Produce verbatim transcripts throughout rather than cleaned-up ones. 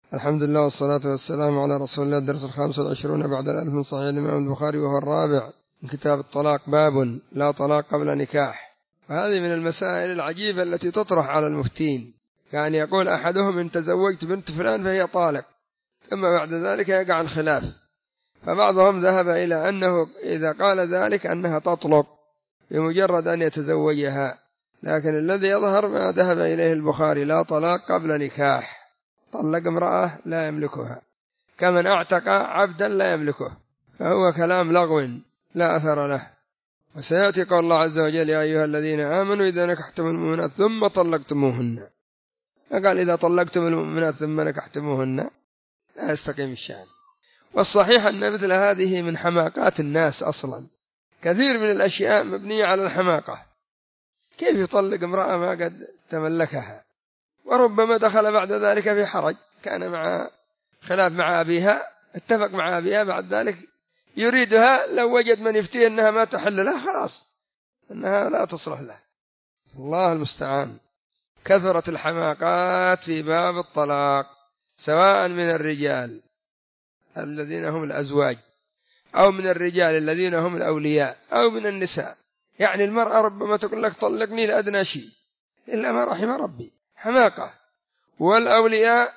الحمد لله والصلاة والسلام على رسول الله. الدرس الخامس والعشرون بعد الألف من صحيح الإمام البخاري، وهو الرابع من كتاب الطلاق. باب لا طلاق قبل نكاح. وهذه من المسائل العجيبة التي تطرح على المفتين. كان يقول أحدهم إن تزوجت بنت فلان فهي طالق، ثم بعد ذلك يقع الخلاف، فبعضهم ذهب إلى أنه إذا قال ذلك أنها تطلق بمجرد أن يتزوجها، لكن الذي يظهر ما ذهب إليه البخاري: لا طلاق قبل نكاح. طلق امرأة لا يملكها كمن اعتق عبدا لا يملكه، فهو كلام لغو لا أثر له. وسيأتي قول الله عز وجل: يا أيها الذين آمنوا إذا نكحتم المؤمنات ثم طلقتموهن. فقال إذا طلقتم المؤمنات ثم نكحتموهن لا يستقيم الشأن. والصحيح أن مثل هذه من حماقات الناس أصلا. كثير من الأشياء مبنية على الحماقة. كيف يطلق امرأة ما قد تملكها؟ وربما دخل بعد ذلك في حرج، كان مع خلاف مع أبيها، اتفق مع أبيها، بعد ذلك يريدها، لو وجد من يفتيه أنها ما تحل له خلاص أنها لا تصلح له. الله المستعان. كثرت الحماقات في باب الطلاق، سواء من الرجال الذين هم الأزواج، أو من الرجال الذين هم الأولياء، أو من النساء. يعني المرأة ربما تقول لك طلقني لأدنى شيء إلا ما رحم ربي، حماقة. والأولياء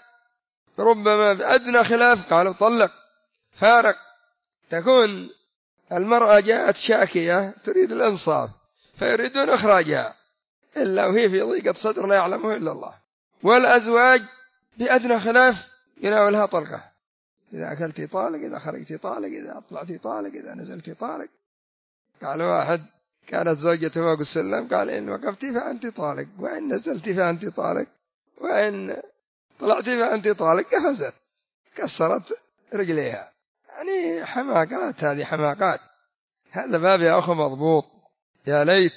ربما بأدنى خلاف قالوا طلق، فارق. تكون المرأة جاءت شاكية تريد الإنصاف فيريدون إخراجها، إلا وهي في ضيقة صدر لا يعلمه إلا الله. والأزواج بأدنى خلاف يناولها طلقة: إذا أكلتي طالق، إذا خرجتي طالق، إذا أطلعتي طالق، إذا نزلتي طالق. قال واحد كانت زوجته فوق السلم، قال إن وقفتي فأنت طالق، وإن نزلتي فأنت طالق، وإن طلعتي فأنت طالق. قفزت كسرت رجليها. يعني حماقات، هذه حماقات. هذا باب يا أخو مضبوط، يا ليت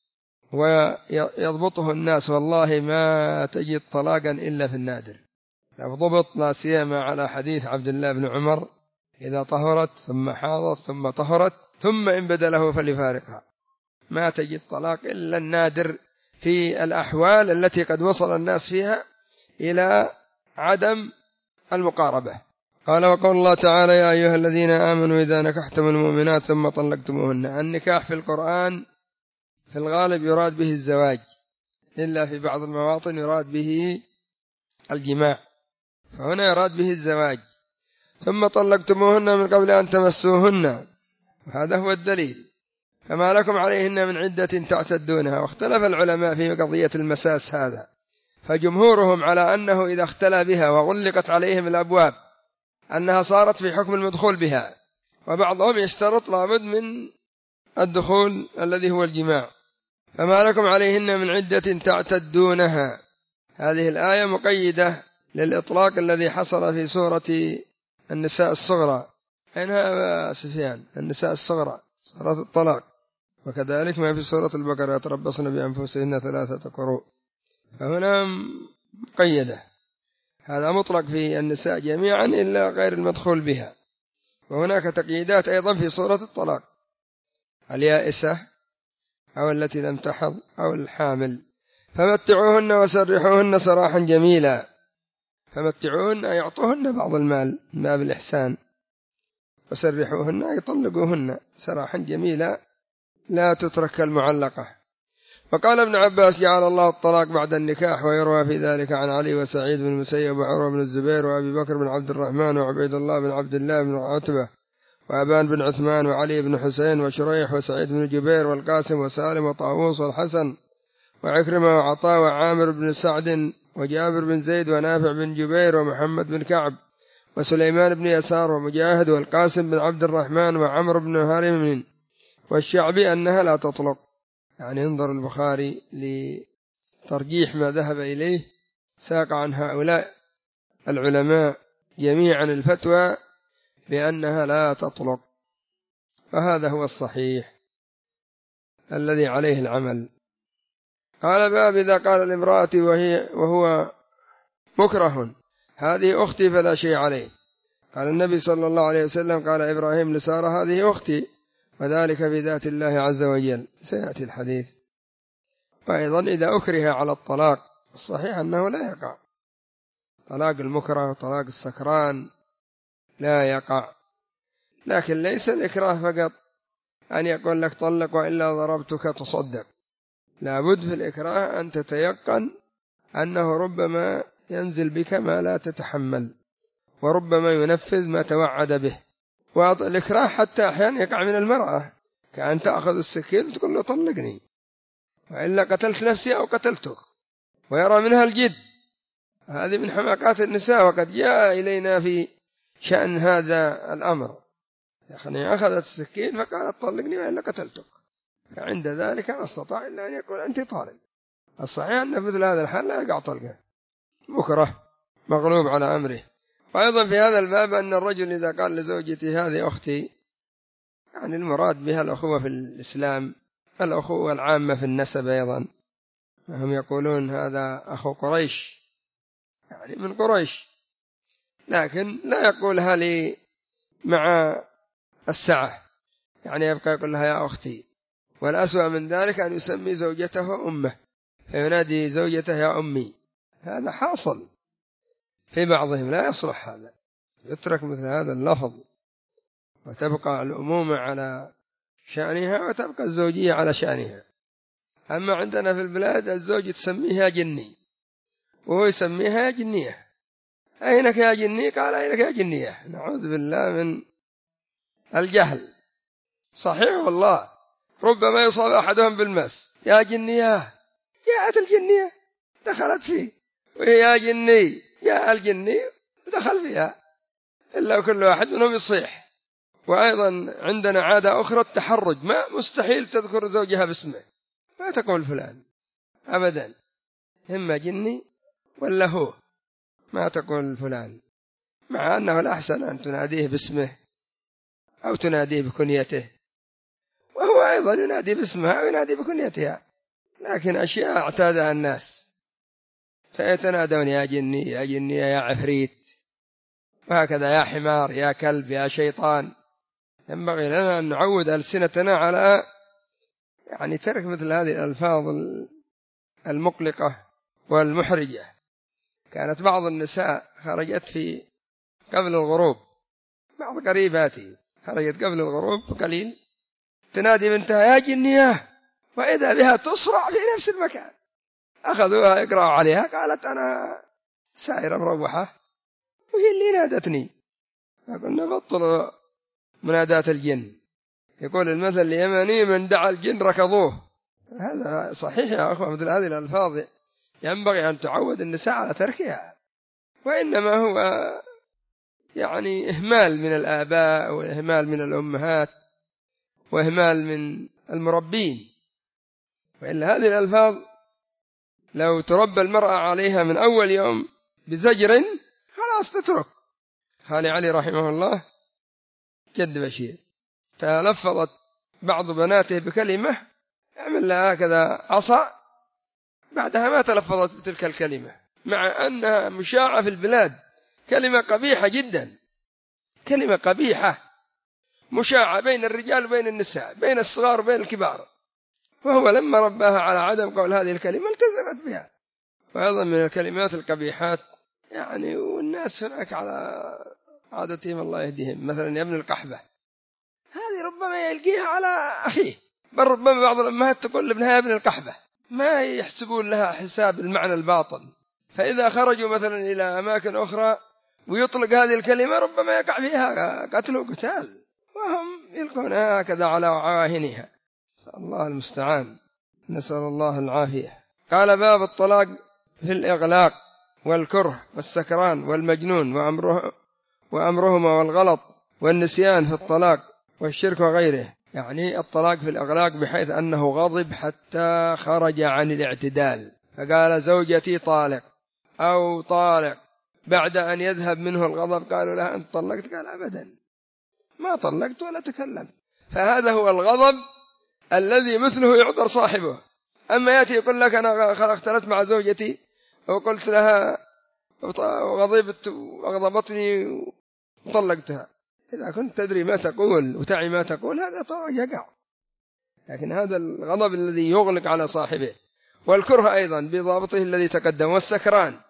ويضبطه الناس. والله ما تجد طلاقا إلا في النادر. لو ضبط لا سيما على حديث عبد الله بن عمر: إذا طهرت ثم حاضت ثم طهرت ثم إن بدله فليفارقها. ما تجد طلاق إلا النادر في الأحوال التي قد وصل الناس فيها إلى عدم المقاربة. قال: وقول الله تعالى: يا أيها الذين آمنوا إذا نكحتم المؤمنات ثم طلقتموهن. النكاح في القرآن في الغالب يراد به الزواج، إلا في بعض المواطن يراد به الجماع، فهنا يراد به الزواج. ثم طلقتموهن من قبل أن تمسوهن، وهذا هو الدليل. فما لكم عليهن من عدة تعتدونها. واختلف العلماء في قضية المساس هذا، فجمهورهم على أنه إذا اختلى بها وغلقت عليهم الأبواب أنها صارت في حكم المدخول بها، وبعضهم يشترط لابد من الدخول الذي هو الجماع. فما لكم عليهن من عدة تعتدونها. هذه الآية مقيدة للإطلاق الذي حصل في سورة النساء الصغرى. أينها سفيان؟ النساء الصغرى، سورة الطلاق. وكذلك ما في سورة البقرة: يتربصن بأنفسهن ثلاثة قروء. فهنا مقيدة. هذا مطلق في النساء جميعا إلا غير المدخول بها. وهناك تقييدات أيضا في سورة الطلاق: اليائسة، أو التي لم تحض، أو الحامل. فمتعوهن وسرحوهن سراحا جميلا. فمتعوهن يعطوهن بعض المال من باب الإحسان، وسرحوهن يطلقوهن سراحا جميلا، لا تترك المعلقة. وقال ابن عباس: جعل الله الطلاق بعد النكاح. ويروى في ذلك عن علي وسعيد بن المسيب وعروة بن الزبير وأبي بكر بن عبد الرحمن وعبيد الله بن عبد الله بن عتبة وأبان بن عثمان وعلي بن حسين وشريح وسعيد بن جبير والقاسم وسالم وطاووس والحسن وعكرمة وعطاء وعامر بن سعد وجابر بن زيد ونافع بن جبير ومحمد بن كعب وسليمان بن يسار ومجاهد والقاسم بن عبد الرحمن وعمر بن هارم والشعبي أنها لا تطلق. يعني انظر البخاري لترجيح ما ذهب إليه، ساق عن هؤلاء العلماء جميعا الفتوى بأنها لا تطلق، فهذا هو الصحيح الذي عليه العمل. قال: باب إذا قال الامرأة وهي وهو مكره: هذه أختي فلا شيء عليه. قال النبي صلى الله عليه وسلم: قال إبراهيم لسارة: هذه أختي، وذلك في ذات الله عز وجل. سيأتي الحديث. وأيضا إذا أكره على الطلاق الصحيح أنه لا يقع طلاق المكره وطلاق السكران لا يقع. لكن ليس الإكراه فقط أن يقول لك طلق وإلا ضربتك تصدق، لابد في الإكراه أن تتيقن أنه ربما ينزل بك ما لا تتحمل، وربما ينفذ ما توعد به. والإكراه حتى أحيانا يقع من المرأة، كأن تأخذ السكين وتقول له طلقني وإلا قتلت نفسي أو قتلتك، ويرى منها الجد. هذه من حماقات النساء، وقد جاء إلينا في شأن هذا الأمر، يعني أخذت السكين فقالت طلقني وإلا قتلتك، فعند ذلك ما استطاع إلا أن يقول أنت طالق. الصحيح أن مثل هذا الحال لا يقع طلقه، مكره مغلوب على أمره. وأيضا في هذا الباب أن الرجل إذا قال لزوجتي هذه أختي، يعني المراد بها الأخوة في الإسلام، الأخوة العامة في النسب أيضا، هم يقولون هذا أخو قريش، يعني من قريش، لكن لا يقولها لي مع السعة، يعني يبقى يقول لها يا أختي. والأسوأ من ذلك أن يسمي زوجته أمه، فينادي زوجته يا أمي، هذا حاصل في بعضهم، لا يصلح هذا، يترك مثل هذا اللفظ، وتبقى الأمومة على شأنها وتبقى الزوجية على شأنها. أما عندنا في البلاد الزوج تسميها جني وهو يسميها يا جنية، أينك يا جني؟ قال أينك يا جنية. نعوذ بالله من الجهل. صحيح والله، ربما يصاب أحدهم بالمس، يا جنية، جاءت الجنية دخلت فيه، وهي يا جني، جاء الجني ودخل فيها، إلا كل واحد منهم يصيح. وأيضا عندنا عادة أخرى التحرج، ما مستحيل تذكر زوجها باسمه، ما تقول فلان أبدا، إما جني ولا هو، ما تقول فلان، مع أنه الأحسن أن تناديه باسمه أو تناديه بكنيته، وهو أيضا ينادي باسمها وينادي بكنيتها، لكن أشياء اعتادها الناس فيتنادون يا جني يا جني يا عفريت، وهكذا يا حمار يا كلب يا شيطان. ينبغي لنا أن نعود ألسنتنا على يعني ترك مثل هذه الألفاظ المقلقة والمحرجة. كانت بعض النساء خرجت في قبل الغروب، بعض قريباتي خرجت قبل الغروب بقليل تنادي بنتها يا جنية، وإذا بها تصرع في نفس المكان. أخذوها يقرأوا عليها، قالت أنا سائرة مروحة وهي اللي نادتني. فقلنا بطلوا منادات الجن، يقول المثل اليمني من دعا الجن ركضوه. هذا صحيح يا أخوة، مثل هذه الألفاظ ينبغي أن تعود النساء على تركها، وإنما هو يعني إهمال من الآباء وإهمال من الأمهات وإهمال من المربين. وإلا هذه الألفاظ لو تربى المرأة عليها من أول يوم بزجر خلاص تترك. خالي علي رحمه الله جد بشير تلفظت بعض بناته بكلمة اعمل لها هكذا عصا، بعدها ما تلفظت بتلك الكلمة، مع أنها مشاعة في البلاد، كلمة قبيحة جدا، كلمة قبيحة مشاعة بين الرجال وبين النساء، بين الصغار وبين الكبار، وهو لما رباها على عدم قول هذه الكلمة التزمت بها. وأيضا من الكلمات القبيحات يعني، والناس هناك على عادتهم الله يهديهم، مثلا يا ابن القحبة، هذه ربما يلقيها على أخيه، بل ربما بعض الأمهات تقول لابنها يا ابن القحبة، ما يحسبون لها حساب المعنى الباطن. فإذا خرجوا مثلا إلى أماكن أخرى ويطلق هذه الكلمة ربما يقع فيها قتل وقتال، وهم يلقونها هكذا على عواهنها، نسأل الله المستعان، نسأل الله العافية. قال باب الطلاق في الإغلاق والكره والسكران والمجنون وأمره وأمرهما والغلط والنسيان في الطلاق والشرك وغيره، يعني الطلاق في الإغلاق بحيث أنه غضب حتى خرج عن الاعتدال، فقال زوجتي طالق أو طالق، بعد أن يذهب منه الغضب قالوا له أنت طلقت؟ قال أبدا ما طلقت ولا تكلمت. فهذا هو الغضب الذي مثله يعذر صاحبه. أما يأتي يقول لك أنا اختلفت مع زوجتي وقلت لها وغضبت وغضبتني وطلقتها، إذا كنت تدري ما تقول وتعي ما تقول هذا طبعا يقع، لكن هذا الغضب الذي يغلق على صاحبه. والكره أيضا بضابطه الذي تقدم. والسكران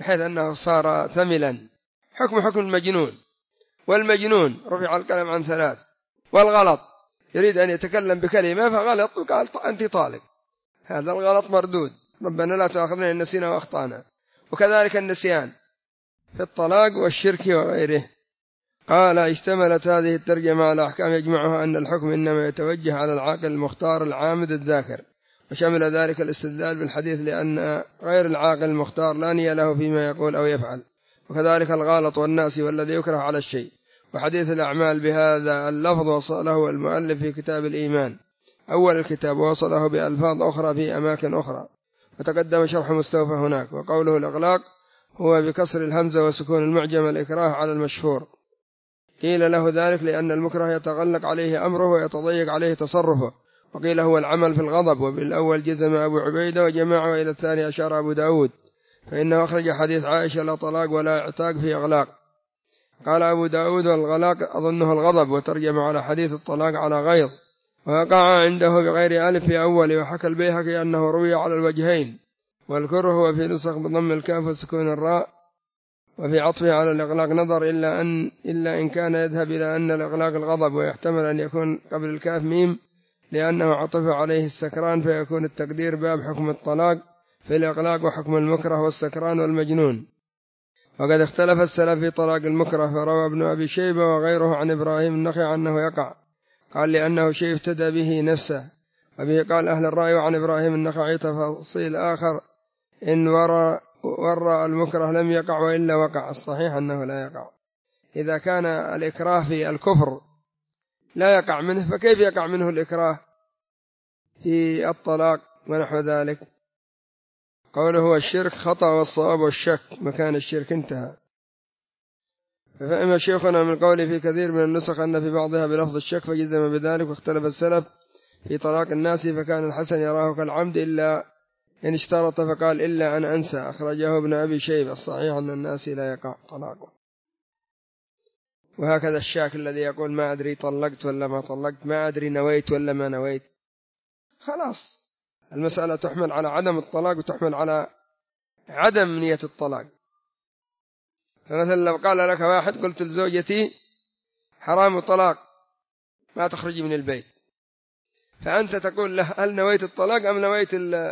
بحيث أنه صار ثملا، حكم حكم المجنون. والمجنون رفع القلم عن ثلاث. والغلط يريد أن يتكلم بكلمة فغلط وقال أنت طالق، هذا الغلط مردود، ربنا لا تؤاخذنا إن نسينا وأخطأنا. وكذلك النسيان في الطلاق والشرك وغيره. قال اشتملت هذه الترجمة على أحكام يجمعها أن الحكم إنما يتوجه على العاقل المختار العامد الذاكر، وشمل ذلك الاستدلال بالحديث لأن غير العاقل المختار لا نية له فيما يقول أو يفعل، وكذلك الغالط والناسي والذي يكره على الشيء. وحديث الأعمال بهذا اللفظ وصله المؤلف في كتاب الإيمان أول الكتاب، ووصله بألفاظ أخرى في أماكن أخرى، وتقدم شرح مستوفى هناك. وقوله الإغلاق هو بكسر الهمزة وسكون المعجم الإكراه على المشهور. قيل له ذلك لأن المكره يتغلق عليه أمره ويتضيق عليه تصرفه، وقيل هو العمل في الغضب. وبالأول جزم أبو عبيدة وجماعة، وإلى الثاني أشار أبو داود، فإنه أخرج حديث عائشة لا طلاق ولا اعتاق في إغلاق. قال أبو داود والغلاق أظنه الغضب، وترجم على حديث الطلاق على غيظ، وقع عنده بغير ألف في أول. وحكى البيهقي أنه روي على الوجهين، والكره هو في نسخ بضم الكاف وسكون الراء، وفي عطفه على الإغلاق نظر إلا أن إلا إن كان يذهب إلى أن الإغلاق الغضب، ويحتمل أن يكون قبل الكاف ميم لأنه عطف عليه السكران، فيكون التقدير باب حكم الطلاق في الإغلاق وحكم المكره والسكران والمجنون. وقد اختلف السلف في طلاق المكره، فروى ابن أبي شيبة وغيره عن إبراهيم النخعي أنه يقع، قال لأنه شيء ابتدى به نفسه، وبه قال أهل الرأي. وعن إبراهيم النخعي تفصيل آخر إن ورى ورى المكره لم يقع وإلا وقع. الصحيح أنه لا يقع. إذا كان الإكراه في الكفر لا يقع منه، فكيف يقع منه الإكراه في الطلاق ونحو ذلك؟ قوله هو الشرك خطأ والصواب والشك، مكان الشرك انتهى. ففهم شيخنا من قوله في كثير من النسخ أن في بعضها بلفظ الشك فجزم بذلك. واختلف السلف في طلاق الناس، فكان الحسن يراه كالعمد إلا إن اشترط فقال إلا أن أنسى، أخرجه ابن أبي شيبة. الصحيح أن الناس لا يقع طلاقه. وهكذا الشاك الذي يقول ما أدري طلقت ولا ما طلقت، ما أدري نويت ولا ما نويت، خلاص المسألة تحمل على عدم الطلاق وتحمل على عدم نية الطلاق. فمثلا لو قال لك واحد قلت لزوجتي حرام طلاق ما تخرجي من البيت، فأنت تقول له هل نويت الطلاق أم نويت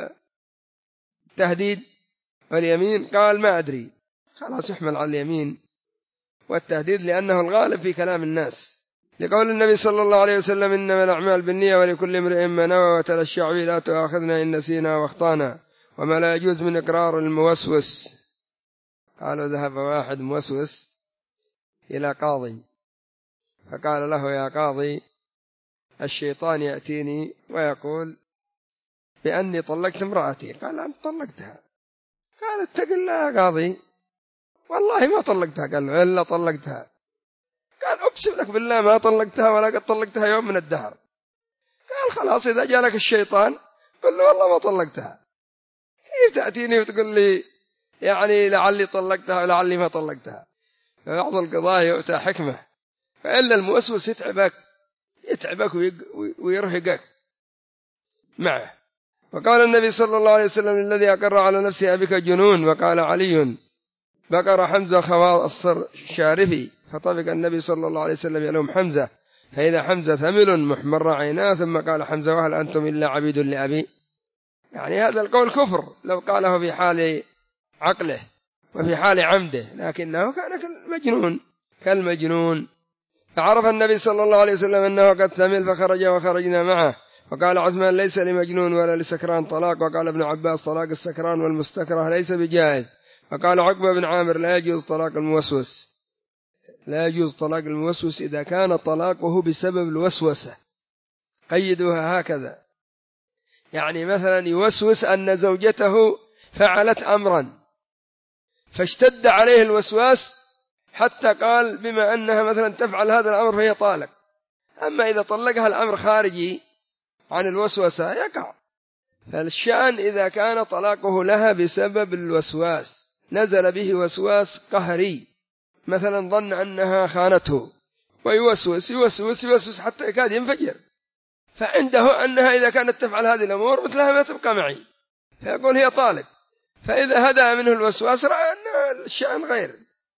التهديد واليمين؟ قال ما أدري، خلاص يحمل على اليمين والتهديد لأنه الغالب في كلام الناس، لقول النبي صلى الله عليه وسلم إنما الأعمال بالنية ولكل امرئ ما نوى. وتلا الشعبي لا تؤاخذنا إن نسينا واخطانا. وما لا يجوز من إقرار الموسوس. قالوا ذهب واحد موسوس إلى قاضي فقال له يا قاضي الشيطان يأتيني ويقول بأني طلقت امرأتي. قال أنت طلقتها؟ قال اتق الله يا قاضي والله ما طلقتها. قال له إلا طلقتها. قال أقسم لك بالله ما طلقتها ولا قد طلقتها يوم من الدهر. قال خلاص إذا جاء لك الشيطان قل له والله ما طلقتها. كيف تأتيني وتقول لي يعني لعلي طلقتها ولعلي ما طلقتها؟ فبعض القضايا يؤتى حكمة، فإلا الموسوس يتعبك يتعبك ويرهقك معه. وقال النبي صلى الله عليه وسلم الذي أقر على نفسه أبك جنون. وقال علي بقر حمزة خواصر شارفي، فطبق النبي صلى الله عليه وسلم يلوم حمزة، فإذا حمزة ثمل محمر عيناه، ثم قال حمزة وهل أنتم إلا عبيد لأبي. يعني هذا القول كفر لو قاله في حال عقله وفي حال عمده، لكنه كان كالمجنون كالمجنون فعرف النبي صلى الله عليه وسلم أنه قد ثمل فخرج وخرجنا معه. وقال عثمان ليس لمجنون ولا لسكران طلاق. وقال ابن عباس طلاق السكران والمستكره ليس بجائز. وقال عقبة بن عامر لا يجوز طلاق الموسوس لا يجوز طلاق الموسوس إذا كان طلاقه بسبب الوسوسة. قيدوها هكذا، يعني مثلا يوسوس أن زوجته فعلت أمرا فاشتد عليه الوسواس حتى قال بما أنها مثلا تفعل هذا الأمر فهي طالق. أما إذا طلقها الأمر خارجي عن الوسوسة يقع. فالشأن إذا كان طلاقه لها بسبب الوسواس، نزل به وسواس قهري، مثلا ظن أنها خانته ويوسوس يوسوس يوسوس حتى يكاد ينفجر، فعنده أنها إذا كانت تفعل هذه الأمور مثلها ما تبقى معي، فيقول هي طالق. فإذا هدأ منه الوسواس رأى أن الشأن غير،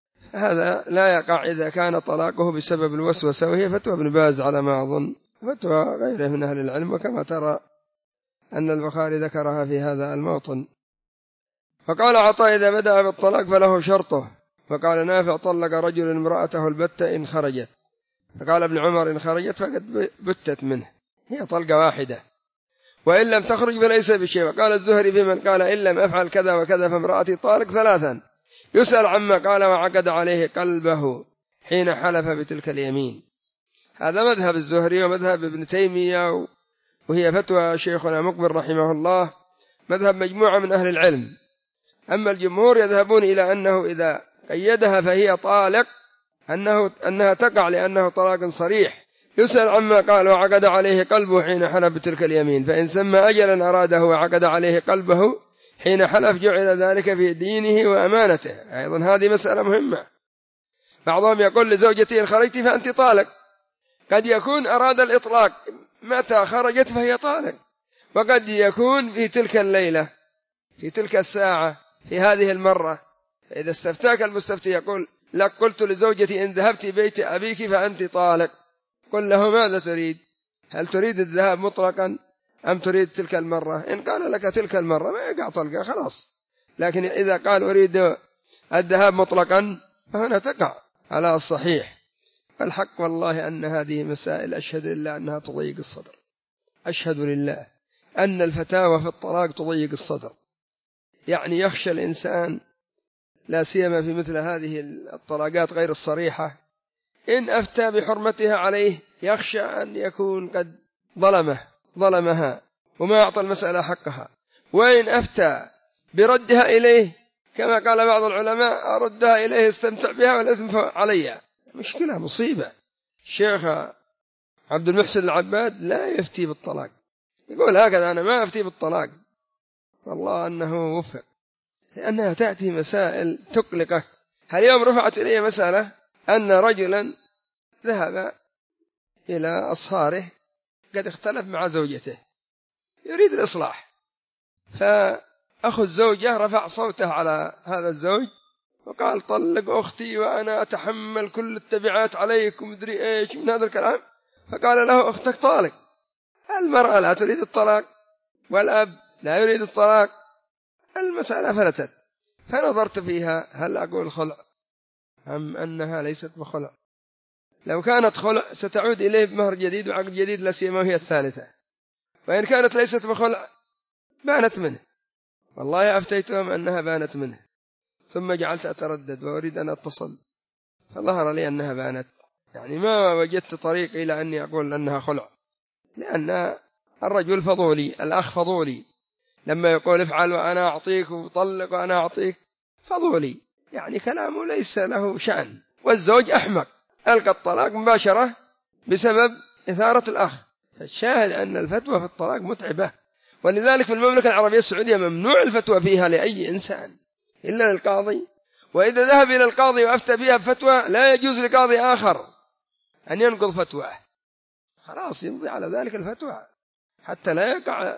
هذا لا يقع إذا كان طلاقه بسبب الوسوسة، وهي فتوى ابن باز على ما أظن، فتوى غيره من أهل العلم، وكما ترى أن البخاري ذكرها في هذا الموطن. فقال عطاء: إذا بدأ بالطلاق فله شرطه. فقال نافع: طلق رجل امرأته البتة إن خرجت. فقال ابن عمر: إن خرجت فقد بتت منه، هي طلقة واحدة، وإن لم تخرج فليس بشيء. وقال الزهري في من قال: إن لم أفعل كذا وكذا فامرأتي طالق ثلاثا، يسأل عما قال وعقد عليه قلبه حين حلف بتلك اليمين. هذا مذهب الزهري ومذهب ابن تيمية، وهي فتوى شيخنا مقبل رحمه الله، مذهب مجموعة من أهل العلم. أما الجمهور يذهبون إلى أنه إذا قيدها فهي طالق، أنه أنها تقع لأنه طلاق صريح، يسأل عما قال وعقد عليه قلبه حين حلف بتلك اليمين. فإن سمى أجلا أراده وعقد عليه قلبه حين حلف جعل ذلك في دينه وأمانته. أيضا هذه مسألة مهمة. بعضهم يقول لزوجته: إن خرجت فأنت طالق، قد يكون أراد الإطلاق، متى خرجت فهي طالق، وقد يكون في تلك الليلة، في تلك الساعة، في هذه المرة. فإذا استفتاك المستفتي يقول لك: قلت لزوجتي إن ذهبت بيت أبيك فأنت طالق، قل له: ماذا تريد؟ هل تريد الذهاب مطلقا أم تريد تلك المرة؟ إن قال لك تلك المرة ما يقع طلقة خلاص، لكن إذا قال أريد الذهاب مطلقا فهنا تقع على الصحيح. الحق والله أن هذه مسائل أشهد لله أنها تضيق الصدر، أشهد لله أن الفتاوى في الطلاق تضيق الصدر. يعني يخشى الإنسان لا سيما في مثل هذه الطلاقات غير الصريحة، إن أفتى بحرمتها عليه يخشى أن يكون قد ظلمه ظلمها وما أعطى المسألة حقها، وإن أفتى بردها إليه كما قال بعض العلماء: أردها إليه استمتع بها والإثم عليها. مشكلة، مصيبة. الشيخ عبد المحسن العباد لا يفتي بالطلاق، يقول هكذا: أنا ما أفتي بالطلاق، والله أنه وفق، لأنها تأتي مسائل تقلقك. اليوم رفعت إلي مسألة أن رجلا ذهب إلى أصهاره قد اختلف مع زوجته، يريد الإصلاح، فأخو الزوجة رفع صوته على هذا الزوج وقال: طلق أختي وأنا أتحمل كل التبعات عليك ومدري إيش من هذا الكلام. فقال له: أختك طالق. المرأة لا تريد الطلاق والأب لا يريد الطلاق، المسألة فلتت. فنظرت فيها: هل أقول خلع أم أنها ليست بخلع؟ لو كانت خلع ستعود إليه بمهر جديد وعقد جديد، لا سيما وهي الثالثة. وإن كانت ليست بخلع بانت منه، والله أفتيتهم أنها بانت منه، ثم جعلت أتردد وأريد أن أتصل، فظهر لي أنها بانت. يعني ما وجدت طريق إلى أني أقول أنها خلع، لأن الرجل فضولي، الأخ فضولي، لما يقول افعل وأنا أعطيك وطلق وأنا أعطيك فضولي، يعني كلامه ليس له شأن. والزوج أحمق، ألقى الطلاق مباشرة بسبب إثارة الأخ. فالشاهد أن الفتوى في الطلاق متعبة، ولذلك في المملكة العربية السعودية ممنوع الفتوى فيها لأي إنسان إلا للقاضي، وإذا ذهب إلى القاضي وأفتى بها بفتوى لا يجوز لقاضي آخر أن ينقض فتواه، خلاص يمضي على ذلك الفتوى حتى لا يقع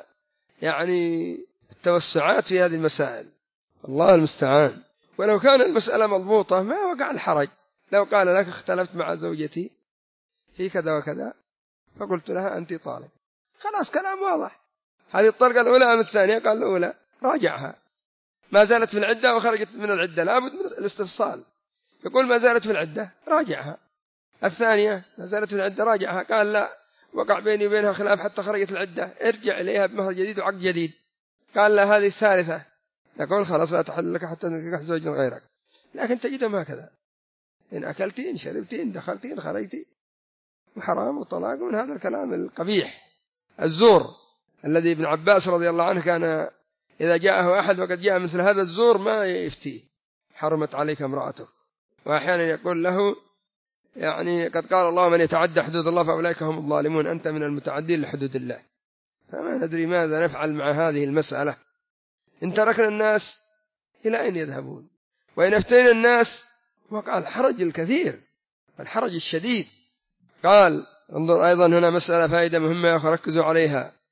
يعني التوسعات في هذه المسائل. الله المستعان. ولو كان المسألة مضبوطة ما وقع الحرج. لو قال لك: اختلفت مع زوجتي في كذا وكذا فقلت لها أنت طالق، خلاص كلام واضح. هذه الطلقة الأولى أم الثانية؟ قال الأولى، راجعها. ما زالت في العدة وخرجت من العدة لابد من الاستفصال، يقول ما زالت في العدة راجعها. الثانية ما زالت في العدة راجعها، قال لا وقع بيني وبينها خلاف حتى خرجت العدة، ارجع إليها بمهر جديد وعقد جديد. قال لا هذه الثالثة، يقول خلاص لا تحل لك حتى تنكح زوج غيرك. لكن تجدهم هكذا، إن أكلتي إن شربتي إن دخلتي إن خرجتي، وحرام وطلاق من هذا الكلام القبيح الزور الذي ابن عباس رضي الله عنه كان إذا جاءه أحد وقد جاء مثل هذا الزور ما يفتيه: حرمت عليك امرأتك. وأحيانا يقول له يعني قد قال الله: من يتعدى حدود الله فأولئك هم الظالمون، أنت من المتعدين لحدود الله. فما ندري ماذا نفعل مع هذه المسألة إن تركنا الناس إلى أين يذهبون، وإن أفتينا الناس وقع الحرج الكثير والحرج الشديد. قال انظر أيضا هنا مسألة فائدة مهمة ركزوا عليها: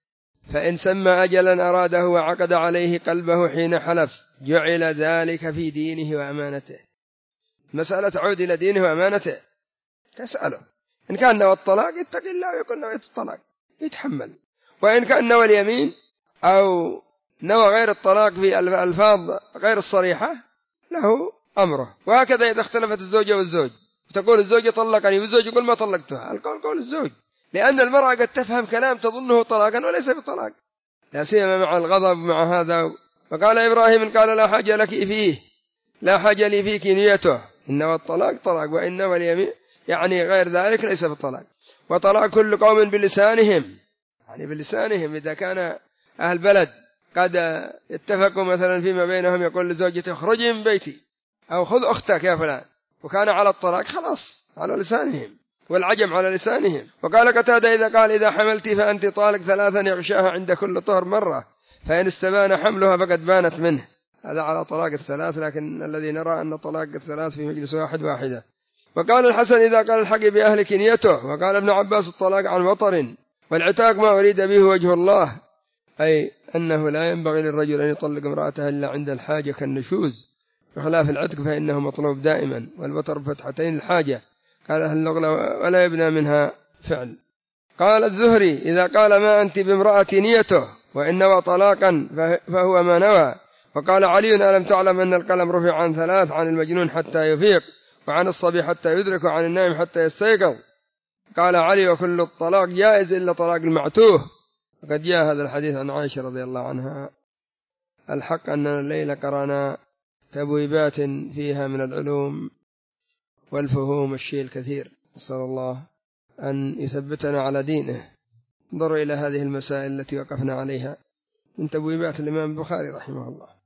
فإن سمى أجلا أراده وعقد عليه قلبه حين حلف جعل ذلك في دينه وأمانته. مسألة تعود إلى دينه وأمانته، تسأله إن كان نوى الطلاق يتقي الله ويقول نوى الطلاق يتحمل، وإن كان نوى اليمين أو نوى غير الطلاق في الألفاظ غير الصريحة له أمره. وهكذا إذا اختلفت الزوجة والزوج تقول الزوجة طلقني والزوج يقول ما طلقتها، القول قول الزوج، لأن المرأة قد تفهم كلام تظنه طلاقا وليس بطلاق، لا سيما مع الغضب مع هذا. وقال إبراهيم قال لا حاجة لك فيه، لا حاجة لي فيك نيته، إنما الطلاق طلاق، وإنما اليمين يعني غير ذلك ليس بطلاق. وطلاق كل قوم بلسانهم، يعني بلسانهم، إذا كان أهل بلد قد اتفقوا مثلا فيما بينهم يقول لزوجته اخرجي من بيتي أو خذ أختك يا فلان، وكان على الطلاق خلاص على لسانهم، والعجم على لسانهم. وقال قتادة إذا قال إذا حملت فأنت طالق ثلاثا يغشاها عند كل طهر مرة، فإن استبان حملها فقد بانت منه. هذا على طلاق الثلاث، لكن الذي نرى أن طلاق الثلاث في مجلس واحد واحدة. وقال الحسن إذا قال الحق بأهلك نيته. وقال ابن عباس الطلاق عن وطر، والعتاق ما أريد به وجه الله، أي أنه لا ينبغي للرجل أن يطلق امرأته إلا عند الحاجة كالنشوز، بخلاف العتق فإنه مطلوب دائما، والوتر بفتحتين الحاجة. قال أهل اللغة ولا يبنى منها فعل. قال الزهري إذا قال ما أنت بامرأة نيته وإن نوى طلاقا فهو ما نوى. وقال علي ألم تعلم أن القلم رفع عن ثلاث، عن المجنون حتى يفيق، وعن الصبي حتى يدرك، وعن النائم حتى يستيقظ. قال علي وكل الطلاق جائز إلا طلاق المعتوه. وقد جاء هذا الحديث عن عائشة رضي الله عنها. الحق أننا الليلة قرأنا تبويبات فيها من العلوم والفهوم الشيء الكثير، نسأل الله أن يثبتنا على دينه. انظروا إلى هذه المسائل التي وقفنا عليها من تبويبات الإمام البخاري رحمه الله.